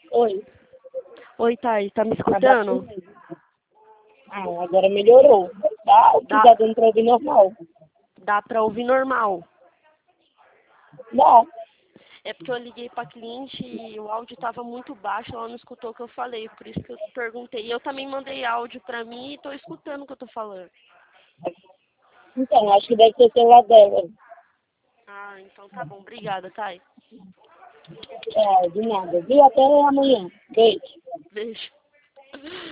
Oi. Oi, Thay, tá me Tá escutando? batendo? Ah, agora melhorou. Tá? Ou Dá, tá dando pra ouvir normal? dá pra ouvir normal. Dá. É porque eu liguei pra cliente e o áudio tava muito baixo, ela não escutou o que eu falei, por isso que eu perguntei. E eu também mandei áudio pra mim e tô escutando o que eu tô falando. Então, acho que deve ser o celular dela. Ah, então tá bom. Obrigada, Thay. É, de nada. Viu? Até amanhã. Beijo. Beijo.